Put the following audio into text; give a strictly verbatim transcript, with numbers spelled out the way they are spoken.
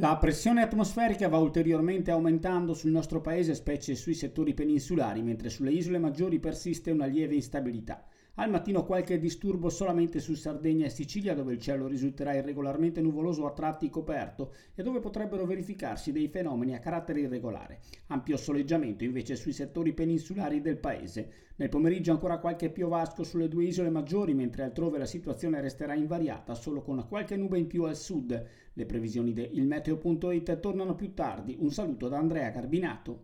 La pressione atmosferica va ulteriormente aumentando sul nostro paese, specie sui settori peninsulari, mentre sulle isole maggiori persiste una lieve instabilità. Al mattino qualche disturbo solamente su Sardegna e Sicilia, dove il cielo risulterà irregolarmente nuvoloso a tratti coperto e dove potrebbero verificarsi dei fenomeni a carattere irregolare. Ampio soleggiamento invece sui settori peninsulari del paese. Nel pomeriggio ancora qualche piovasco sulle due isole maggiori, mentre altrove la situazione resterà invariata, solo con qualche nube in più al sud. Le previsioni del meteo punto it tornano più tardi. Un saluto da Andrea Garbinato.